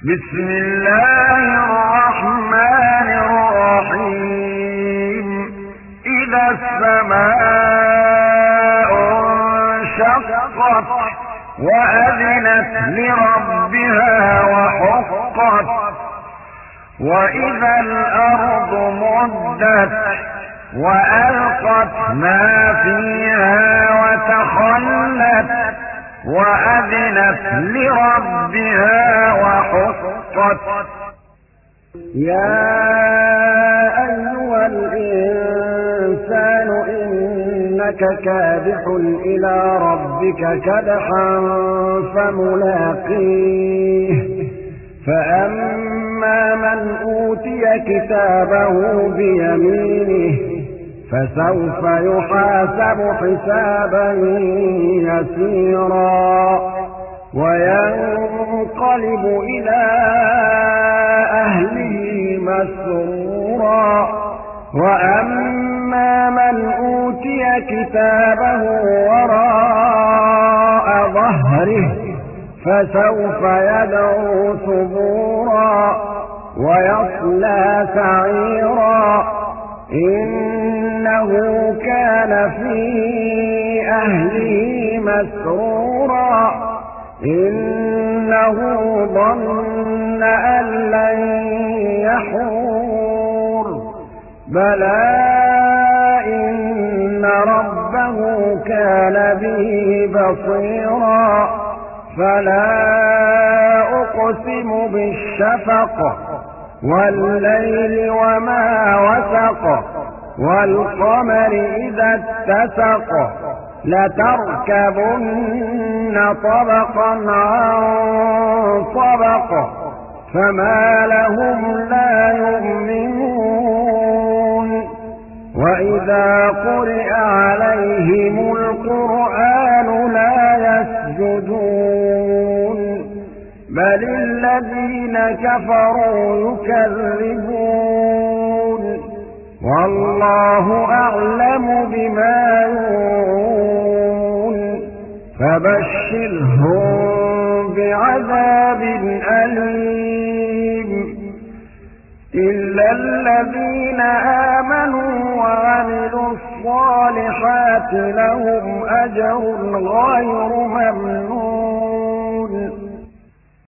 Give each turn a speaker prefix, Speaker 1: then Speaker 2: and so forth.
Speaker 1: بسم الله الرحمن الرحيم إذا السماء انشقت وأذنت لربها وحقت وإذا الأرض مدت وألقت ما فيها وتخلت وأذنت لربها وحقت
Speaker 2: يا أيها الإنسان إنك كادح إلى ربك كدحا فملاقيه فأما من أوتي كتابه بيمينه فسوف يحاسب حسابا يسيرا وينقلب إلى أهله مسرورا وأما من أوتي كتابه وراء ظهره فسوف يدعو ثبورا ويصلى سعيرا إنه كان في أهله مسرورا إنه ظن أن لن يحور بلى إن ربه كان به بصيرا فلا أقسم بالشفق والليل وما وسق والقمر إذا اتسق لتركبن طبقا عن طبق فما لهم لا يؤمنون وإذا قرئ عليهم القرآن لا يسجدون بل الذين كفروا يكذبون والله أعلم بما يوعون فبشرهم بعذاب أليم إلا الذين آمنوا وعملوا الصالحات لهم أجر غير ممنون